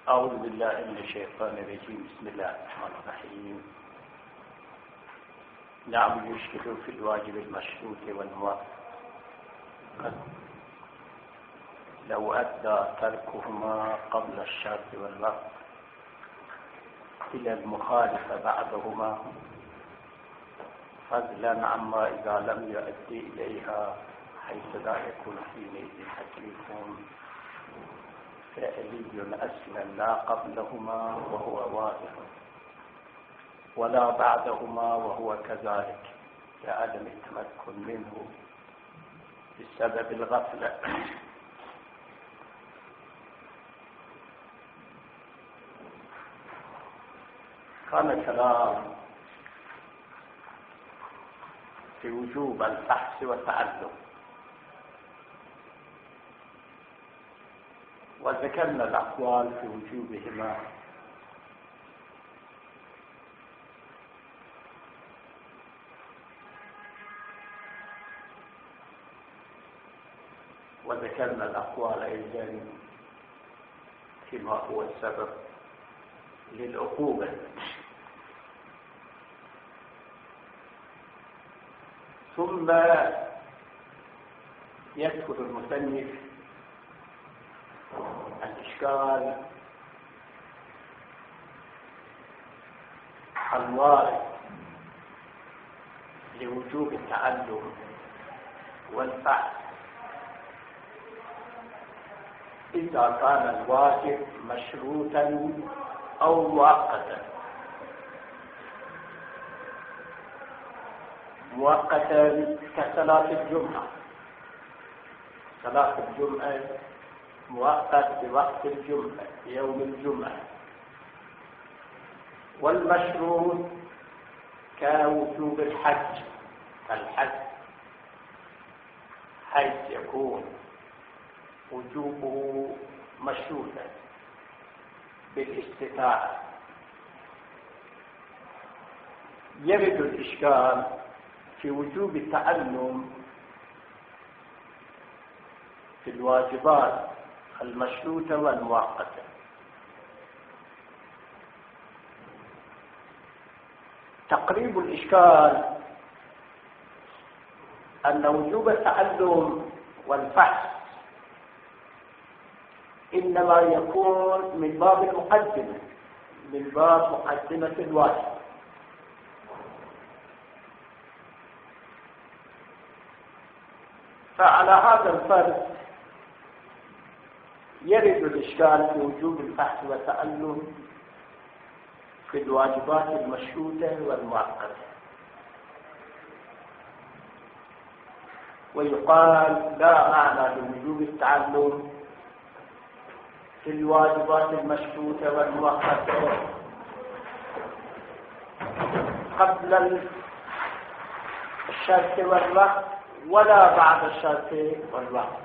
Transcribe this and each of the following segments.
أعوذ بالله من الشيطان الرجيم. بسم الله الرحمن الرحيم. نعم، يشكل في الواجب المشروط والمؤقت لو أدى تركهما قبل الشرط والوقت إلى المخالف بعدهما، فضلا عما إذا لم يؤدي إليها، حيث لا يكون حينئذ تكليف فعلي أصلا لا قبلهما وهو واضح، ولا بعدهما وهو كذلك، لعدم التمكن منه بسبب الغفلة. كان كلام في وجوب البحث والتعلم، وذكرنا الأقوال في وجوبهما، وذكرنا الأقوال أيضا فيما هو السبب للعقوبة. ثم يذكر المصنف الإشكال الوارد لوجوب التعلم والبحث إذا كان الواجب مشروطا أو مؤقتا. مؤقتا كصلاة الجمعة، صلاة الجمعة مؤقت بوقت الجمعة يوم الجمعة. والمشروط كوجوب الحج، الحج حيث يكون وجوبه مشروطا بالاستطاعة. يرد الإشكال في وجوب التعلم في الواجبات المشروطة والمؤقتة. تقريب الإشكال أن وجوب التعلم والبحث إنما يكون من باب المقدمة، من باب مقدمة الواجب. فعلى هذا الفرض يرد الإشكال في وجوب البحث والتعلم في الواجبات المشروطة والمؤقتة. ويقال لا معنى لوجوب التعلم في الواجبات المشروطة والمؤقتة قبل الشرط والوقت ولا بعد الشرط والوقت.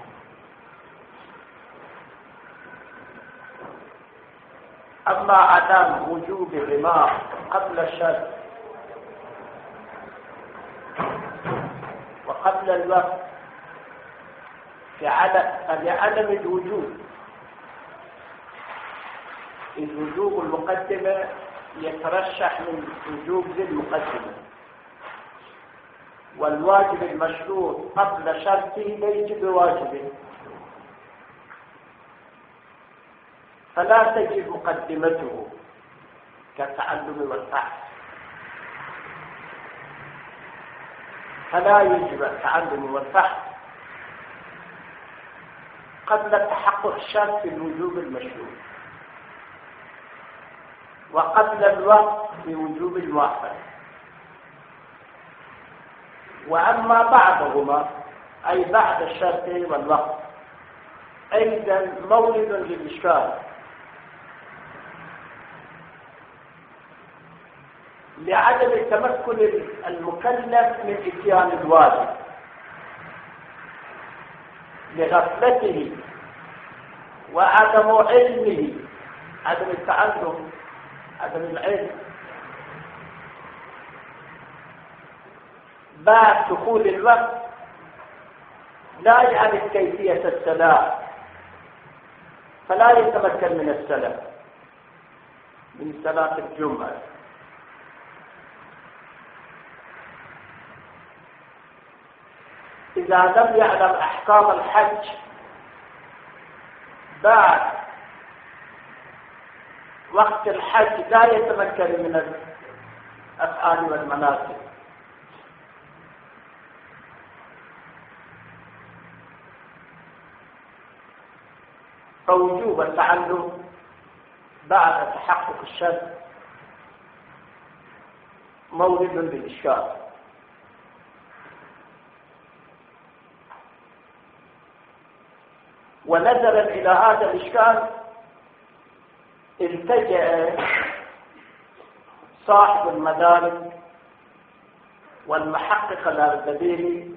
أما عدم وجوب الرماء قبل الشرط وقبل الوقت لعدم الوجوب، الوجوب المقدمة يترشح من وجوب ذي المقدمة، والواجب المشروط قبل شرطه ليس بواجب، فلا تجب مقدمته كالتعلم والبحث. فلا يجب التعلم والبحث قبل تحقق الشرط في الوجوب المشروط، وقبل الوقت في وجوب المؤقت. وأما بعدهما أي بعد الشرط والوقت أيضا مورد للإشكال، لعدم تمكن المكلف من إتيان الواجب لغفلته وعدم علمه، عدم التعلم، عدم العلم. بعد دخول الوقت لا يعرف كيفية الصلاة فلا يتمكن من الصلاة، من صلاة الجمعة. إذا لم يعلم أحكام الحج بعد وقت الحج لا يتمكن من الأفعال والمناسك. فوجوب التعلم بعد تحقق الشرط مورد للإشكال. ونظرا إلى هذا الإشكال التجأ صاحب المدارك والمحقق الأردبيلي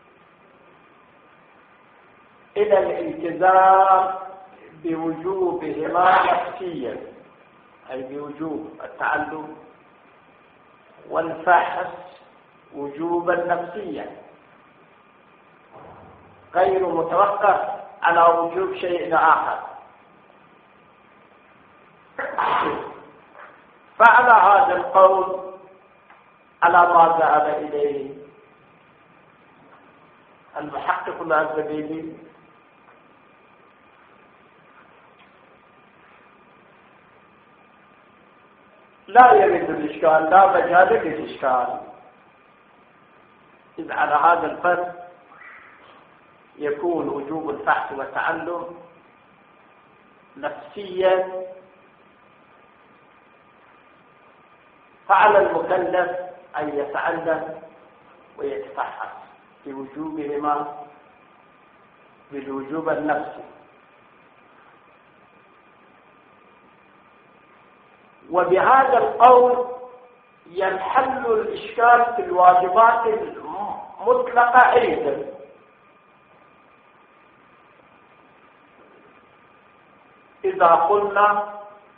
إلى الالتزام بوجوبهما نفسيا، أي بوجوب التعلم والفحص وجوبا نفسيا غير متوقف على وجوب شيء آخر. فعلى هذا القول على ما ذهب إليه المحقق الأردبيلي لا يرد الإشكال، لا مجال للإشكال، إذ على هذا الفرق يكون وجوب الفحص والتعلم نفسيا، فعلى المكلف أن يتعلم ويتفحص بوجوبهما بالوجوب النفسي. وبهذا القول ينحل الإشكال في الواجبات المطلقة أيضا، إذا قلنا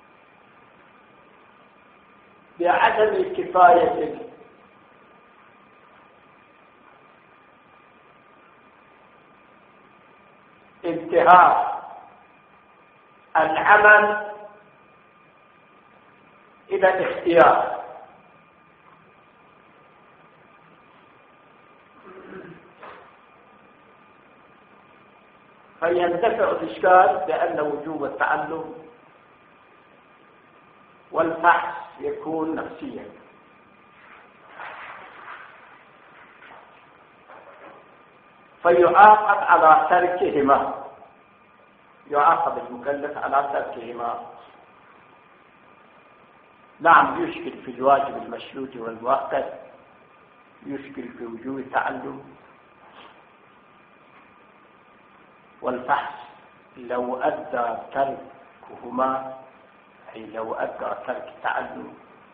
بعدم كفاية انتهاء العمل إلى الاختيار، فيندفع الإشكال بأن وجوب التعلم والبحث يكون نفسيا. فيعاقب على تركهما، يعاقب المكلف على تركهما. نعم يشكل في الواجب المشروط والمؤقت، يشكل في وجوب التعلم والفحص لو أدى تركهما، أي لو أدى ترك التعلم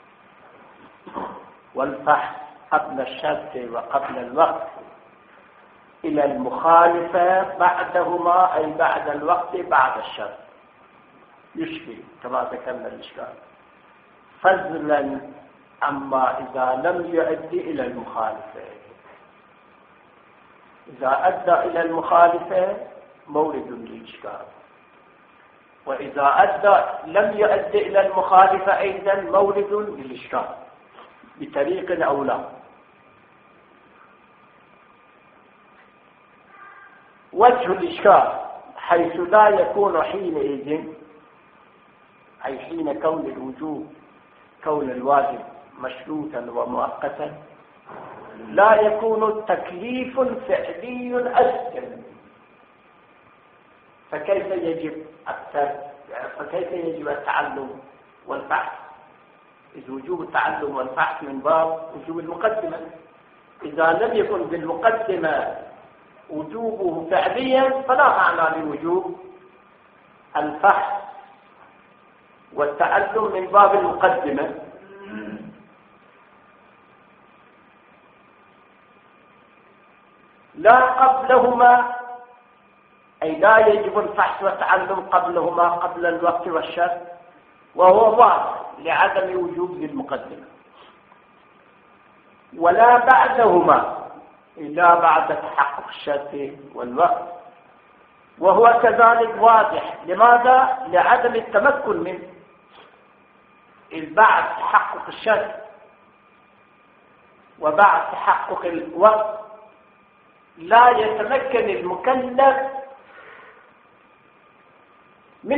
والفحص قبل الشرط وقبل الوقت إلى المخالفة بعدهما، أي بعد الوقت بعد الشرط، يشكل كما ذكرنا الإشكال. فضلا أما إذا لم يؤدي إلى المخالفة، إذا أدى إلى المخالفة مورد للإشكال، وإذا أدى لم يؤدي إلى المخالفة أيضا مورد للإشكال بطريق أو لا. وجه الإشكال حيث لا يكون حينئذ، أي حين كون الواجب مشروطا ومؤقتا، لا يكون تكليف فعلي أسلم، فكيف يجب التعلم والبحث؟ إذ وجوب التعلم والبحث من باب وجوب المقدمة. إذا لم يكن بالمقدمة وجوبه فعليا فلا معنى لوجوب البحث والتعلم من باب المقدمة. لا قبلهما، أي لا يجب البحث والتعلم قبلهما قبل الوقت والشرط، وهو واضح لعدم وجوب للمقدمة. ولا بعدهما إلا بعد تحقق الشرط والوقت، وهو كذلك واضح. لماذا؟ لعدم التمكن منه، بعد تحقق الشرط وبعد تحقق الوقت لا يتمكن المكلف من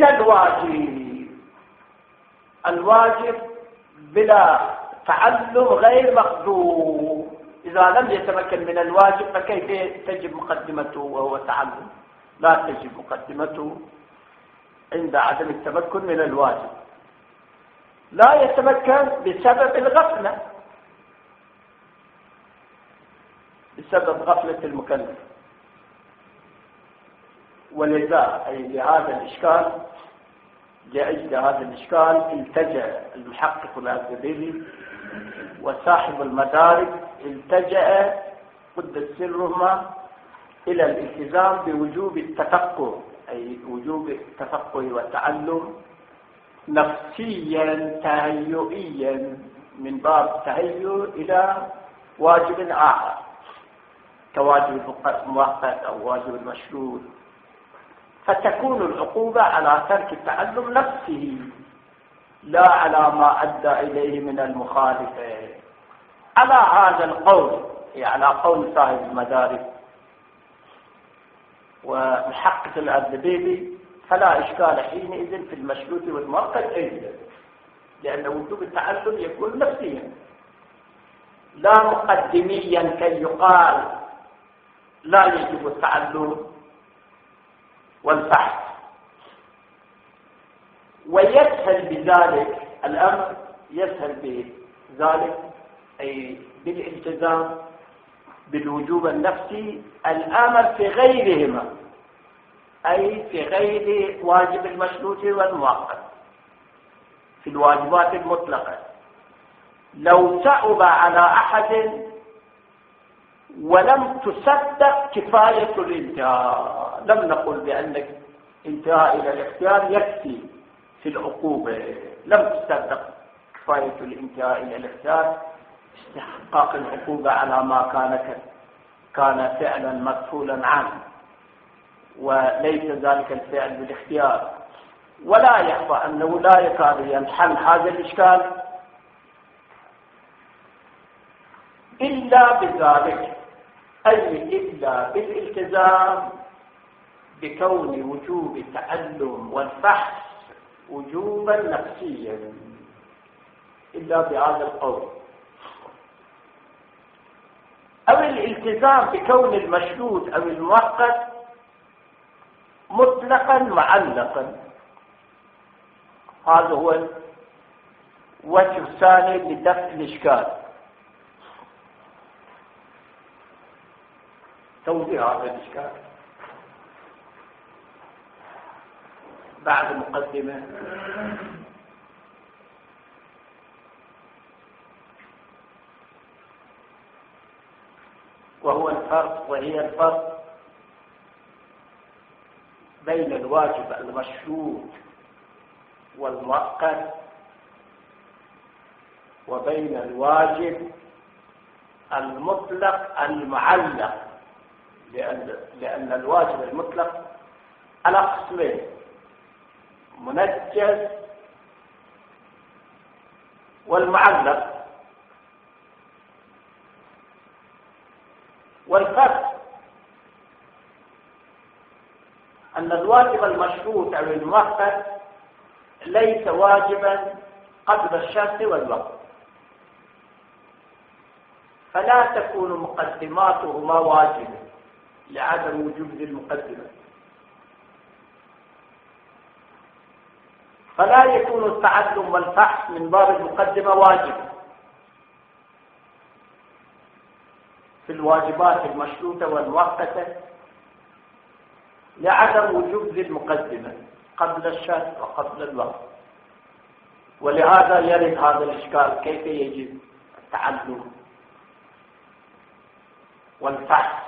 الواجب بلا تعلم غير مقدور. إذا لم يتمكن من الواجب فكيف تجب مقدمته وهو تعلم؟ لا تجب مقدمته عند عدم التمكن من الواجب. لا يتمكن بسبب الغفلة، بسبب غفلة المكلف. ولذا أي لهذا الإشكال، لأجل هذا الإشكال التجأ المحقق الأزهري وصاحب المدارك التجأ قدس سرهما إلى الالتزام بوجوب التفقه، أي وجوب التفقه والتعلم نفسيا تهيئيا من باب التهيؤ إلى واجب آخر كواجب المؤقت أو واجب المشروط، فتكون العقوبة على ترك التعلم نفسه لا على ما أدى إليه من المخالفة. على هذا القول، على قول صاحب المدارك ومحقق الأردبيلي، فلا إشكال حينئذ في المشروط والمؤقت أيضا، لأن وجوب التعلم يكون نفسيا لا مقدميا كي يقال لا يجب التعلم والبحث. ويسهل بذلك الأمر، يسهل بذلك أي بالالتزام بالوجوب النفسي الآمر في غيرهما، أي في غير واجب المشروط والمؤقت، في الواجبات المطلقة. لو صعب على أحد ولم تصدق كفاية الانتهاء، لم نقل بأن انتهاء إلى الاختيار يكفي في العقوبة، لم تصدق كفاية الانتهاء إلى الاختيار استحقاق العقوبة على ما كان فعلا مغفولا عنه وليس ذلك الفعل بالاختيار. ولا يخفى أنه لا يكاد ينحل هذا الإشكال إلا بذلك، أي إلا بالالتزام بكون وجوب التعلم والبحث وجوبا نفسيا، إلا بهذا القول، أو الالتزام بكون المشروط أو المؤقت مطلقا معلقا. هذا هو الوجه الثاني لدفع الإشكال. توضيح هذا الإشكال بعد مقدمة. وهي الفرق بين الواجب المشروط والمؤقت وبين الواجب المطلق المعلق، لأن الواجب المطلق على قسمين: منجز والمعلق. والفرق أن الواجب المشروط أو المؤقت ليس واجبا قبل الشرط والوقت، فلا تكون مقدماتهما واجبة لعدم وجود المقدمة، فلا يكون التعلم والبحث من باب المقدمة واجبا في الواجبات المشروطة والمؤقتة لعدم وجود المقدمة قبل الشرط وقبل الوقت. ولهذا يرد هذا الإشكال: كيف يجب التعلم والبحث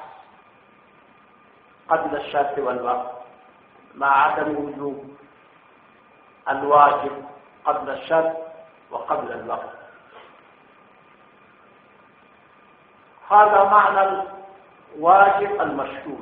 قبل الشرط والوقت مع عدم وجود الواجب قبل الشرط وقبل الوقت؟ هذا معنى الواجب المشروط.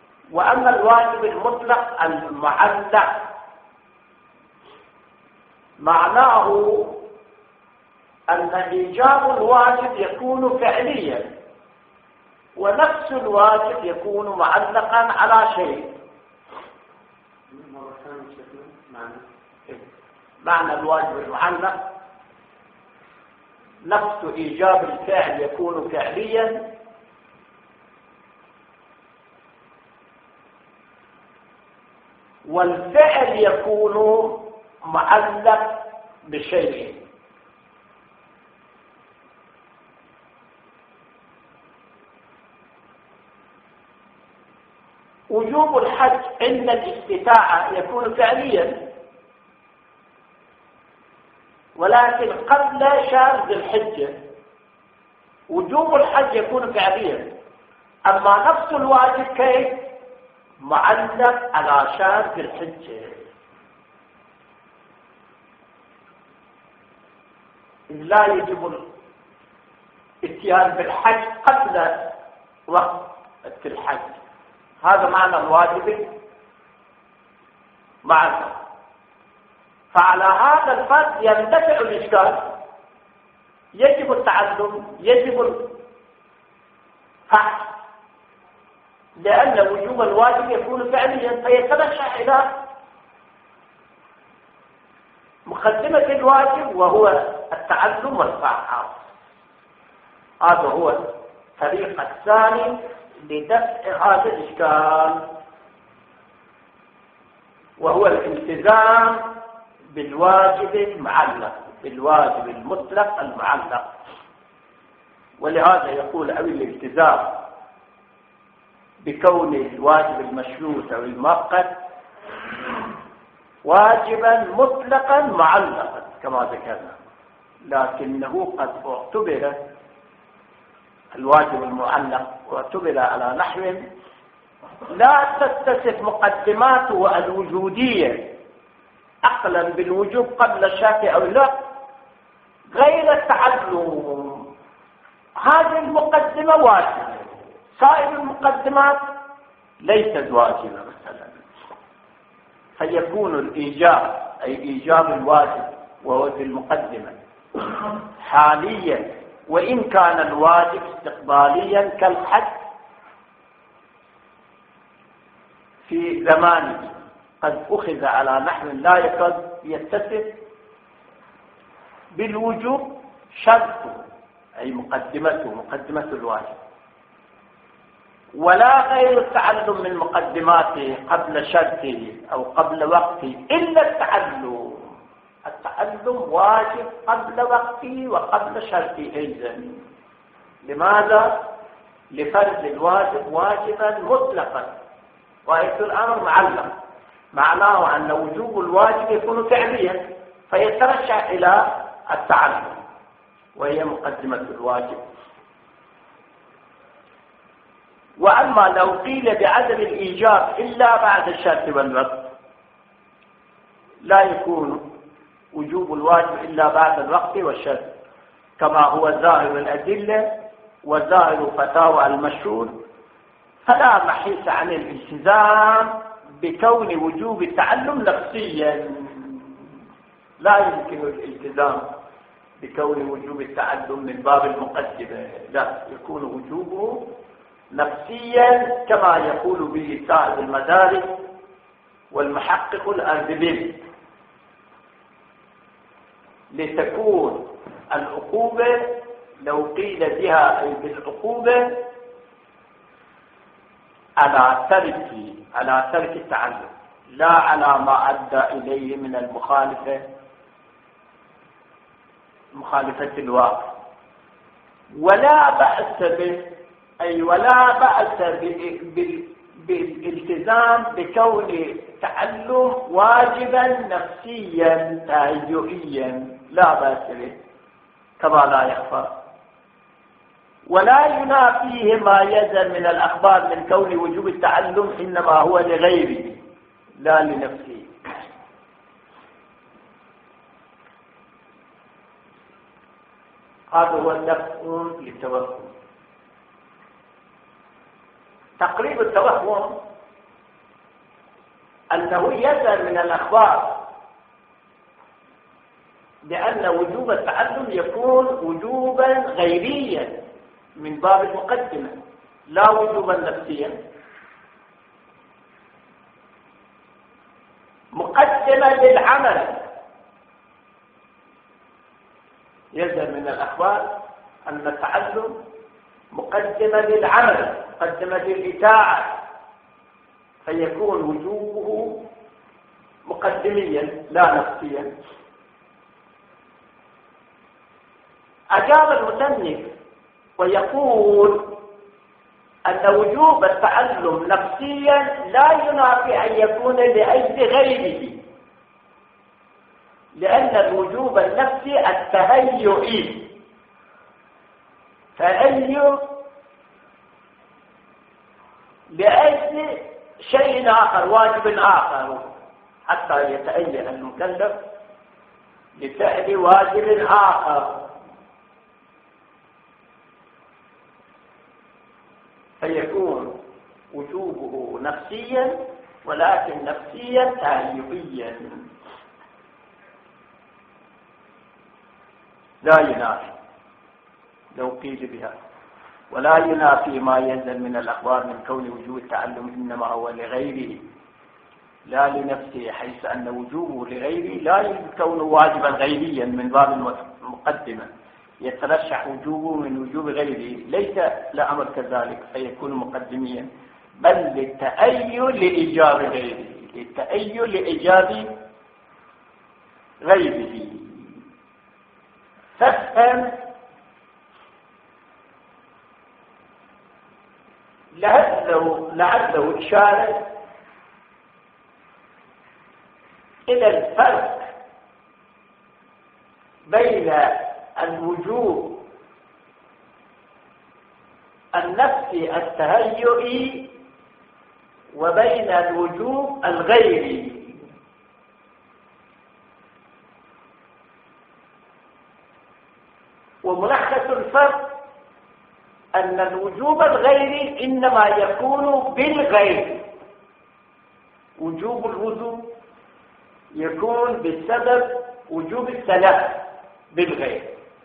وأما الواجب المطلق المعلق معناه أن إيجاب الواجب يكون فعليا، ونفس الواجب يكون معلقا على شيء. معنى الواجب المعلق نفس إيجاب الفعل يكون فعليا، والفعل يكون معلق بشيء. وجوب الحج عند الاستطاعة يكون فعليا، ولكن قبل شهر ذي الحجة وجوب الحج يكون فعليا، أما نفس الواجب كيف؟ معلق على شهر ذي الحجة. لا يجب الاتيان بالحج قبل وقت الحج، هذا معنى الواجب معلق. فعلى هذا الفرض يندفع الإشكال، يجب التعلم، يجب الفحص، لأن وجوب الواجب يكون فعليا، فيترشح إلى مقدمة الواجب وهو التعلم والفحص. هذا هو الطريق الثاني لدفع هذا الإشكال، وهو الالتزام بالواجب المعلق، بالواجب المطلق المعلق. ولهذا يقول أو الالتزام بكون الواجب المشروط أو المؤقت واجبا مطلقا معلقا كما ذكرنا، لكنه قد اعتبر الواجب المعلق واعتبر على نحو لا تتصف مقدماته الوجودية عقلا بالوجوب قبل الشرط أو لا، غير التعلم. هذه المقدمة واجبة، سائر المقدمات ليست واجبة مثلا. فيكون الإيجاب أي إيجاب الواجب وهو في المقدمة حاليا، وإن كان الواجب استقباليا كالحج في زمانه قد أخذ على نحو لا يكاد يتصف بالوجوب شرطه أي مقدمة الواجب، ولا غير التعلم من مقدماته قبل شرطه أو قبل وقته إلا التعلم. التعلم واجب قبل وقته وقبل شرطه أيضا. لماذا؟ لفرض الواجب واجبا مطلقا، وآية الأمر معلق، معناه أن وجوب الواجب يكون فعليا، فيترشح إلى التعلم وهي مقدمة الواجب. وأما لو قيل بعدم الإيجاب إلا بعد الشرط والوقت، لا يكون وجوب الواجب إلا بعد الوقت والشرط كما هو ظاهر الأدلة وظاهر فتاوى المشهور، فلا محيص عن الالتزام بكون وجوب التعلم نفسيا. لا يمكن الالتزام بكون وجوب التعلم من باب المقدمة، لا، يكون وجوبه نفسيا كما يقول به صاحب المدارس والمحقق الأردبيلي، لتكون العقوبة لو قيل بها أي بالعقوبة على ترك التعلم، لا على ما أدى إليه من مخالفة الواقع. ولا بأس به، أي ولا بأس بالالتزام بكون التعلم واجبا نفسيا تهيئيا، لا بأس به كما لا يخفى. ولا ينافيه ما يزن من الأخبار من كون وجوب التعلم إنما هو لغيره لا لنفسه. هذا هو الدفع للتوهم. تقريب التوهم أنه يزن من الأخبار لأن وجوب التعلم يكون وجوبا غيريا من باب المقدمة لا وجوبا نفسيا. مقدمة للعمل، يلزم من الأخبار أن التعلم مقدمة للعمل، مقدمة للإطاعة، فيكون وجوبه مقدميا لا نفسيا. أجاب المصنف ويقول أن وجوب التعلم نفسيا لا ينافي أن يكون لأجل غيره، لأن الوجوب النفسي التهيئي، تهيئ لأجل شيء آخر، واجب آخر، حتى يتهيأ المكلف لفعل واجب آخر، فيكون وجوبه نفسيا، ولكن نفسيا تهيئيا لا ينافي لو قيل بها، ولا ينافي ما ينزل من الأخبار من كون وجوب التعلم إنما هو لغيره لا لنفسه، حيث أن وجوبه لغيره لا يكون واجبا غيريا من باب المقدمة يترشح وجوبه من وجوب غيره، ليس لأمر كذلك فيكون مقدميا، بل للتأيّ لإيجاب غيره، للتأيّ لإيجاب غيره. فافهم لعله إشارة إلى الفرق بين الوجوب النفسي التهيئي وبين الوجوب الغيري. وملخص الفرق أن الوجوب الغيري إنما يكون بالغير، وجوب الوضوء يكون بسبب وجوب الصلاة بالغير،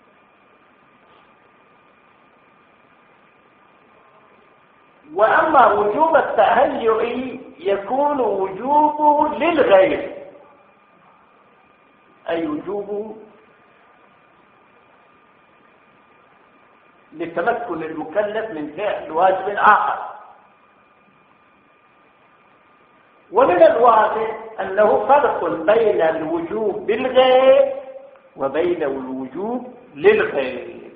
وأما وجوب التهيئ يكون وجوبه للغير، أي وجوبه لتمكن المكلف من فعل واجب آخر. ومن الواضح أنه فرق بين الوجوب بالغير وبين الوجوب للغير،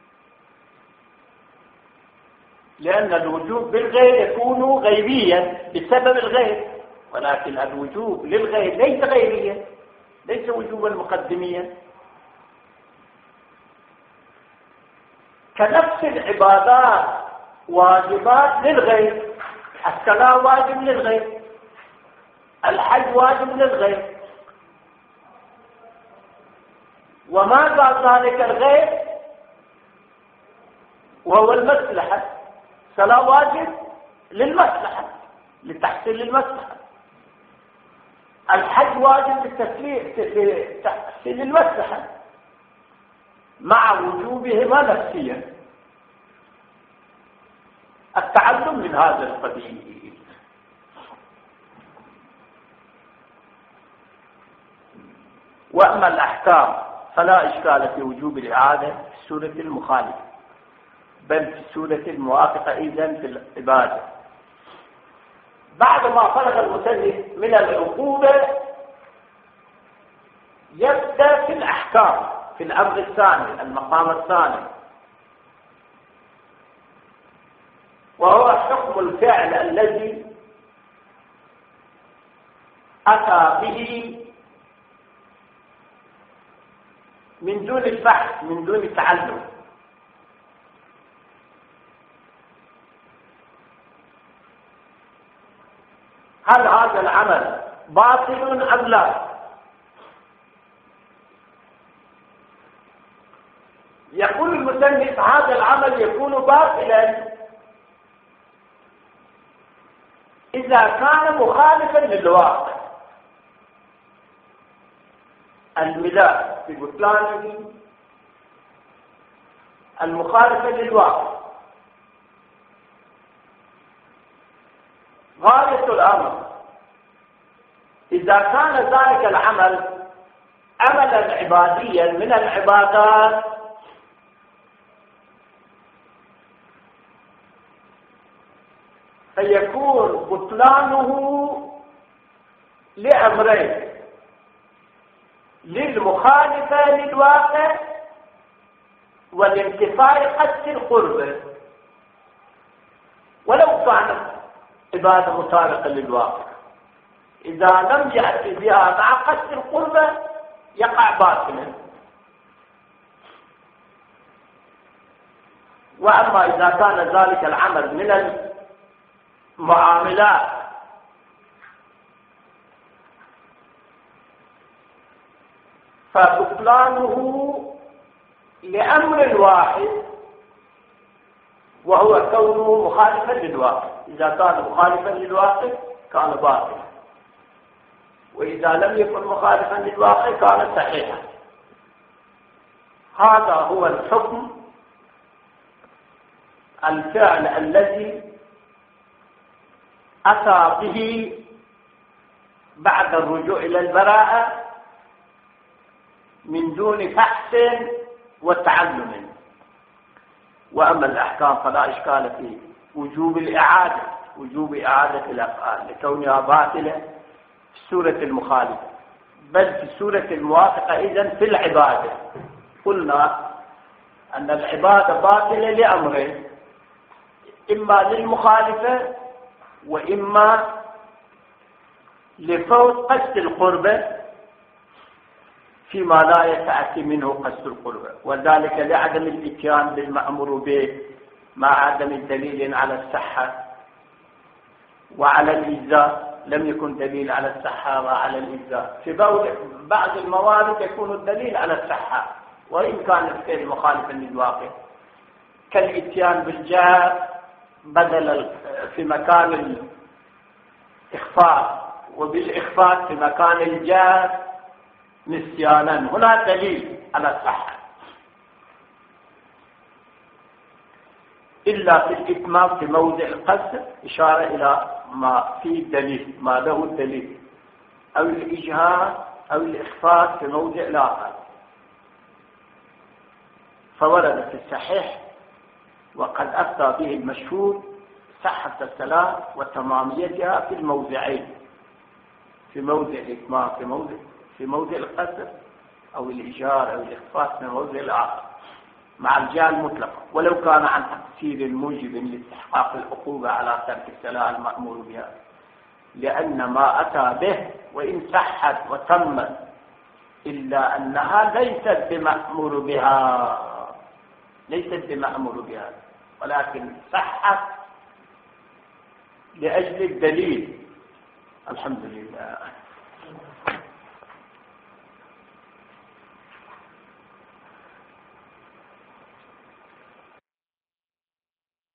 لأن الوجوب بالغير يكون غيبيا بسبب الغير، ولكن الوجوب للغير ليس غيبيا، ليس وجوبا مقدميا. كنفس العبادات واجبات للغير، الصلاة واجب للغير، الحج واجب للغير، وما قال ذلك الغير وهو المصلحة، صلاة واجب للمصلحة لتحصيل المصلحة، الحج واجب لتحصيل المصلحة، مع وجوبهما نفسيا. التعلم من هذا القبيل. وأما الأحكام فلا إشكال في وجوب الإعادة في السورة المخالفة، بل في السورة الموافقة إذن في العبادة. بعد ما فرغ المصنف من العقوبة يبدأ في الأحكام في الأمر الثاني، المقام الثاني، وهو حكم الفعل الذي أتى به من دون البحث، من دون التعلم. هل هذا العمل باطل أم لا؟ يقول المصنف هذا العمل يكون باطلا إذا كان مخالفا للواقع، الملاك ببطلانه المخالفة للواقع. غاية الأمر إذا كان ذلك العمل عملا عباديا من العبادات فيكون بطلانه لأمرين: للمخالفة للواقع والانتفاء قصد القربة، ولو كانت عبادة مطابقة للواقع. إذا لم يأتي بها مع قصد القربة يقع باطلا. وأما إذا كان ذلك العمل من المعاملات فبطلانه لأمر واحد وهو كونه مخالفا للواقع. إذا كان مخالفا للواقع كان باطلا، وإذا لم يكن مخالفا للواقع كان صحيحا. هذا هو الحكم الفعل الذي أتى به بعد الرجوع إلى البراءة من دون فحص وتعلم. وأما الأحكام فلا إشكال في وجوب الإعادة، وجوب إعادة الأفعال لكونها باطلة في السورة المخالفة، بل في السورة الموافقة. إذن في العبادة قلنا أن العبادة باطلة لأمرين: إما للمخالفة وإما لفوت قصد القربة فيما لا يتأتي منه قصد القربة، وذلك لعدم الاتيان بالمأمور به مع عدم الدليل على الصحة وعلى الإجزاء. لم يكن دليل على الصحة وعلى الإجزاء. في بعض الموارد يكون الدليل على الصحة وإن كان الفعل مخالفا للواقع، كالاتيان بالجهة بدل في مكان الإخفاء، وبالإخفاء في مكان الجهة نسيانا. هنا دليل على الصحة، إلا في الإتمام في موضع القصد إشارة إلى ما فيه دليل، ما له دليل، أو الإجهار أو الإخفاء في موضع الآخر. فورد في الصحيح وقد أفتى به المشهور صحة الصلاة وتماميتها في الموضعين: في موضع الإتمام في موضع القصر، أو الإجهار أو الإخفاء في موضع الآخر مع الجهة المطلقة، ولو كان عن تقصير موجب لاستحقاق العقوبة على ترك الصلاة المأمور بها، لأن ما أتى به وإن صحت وتمت إلا أنها ليست بمأمور بها، ولكن صحت لأجل الدليل. الحمد لله.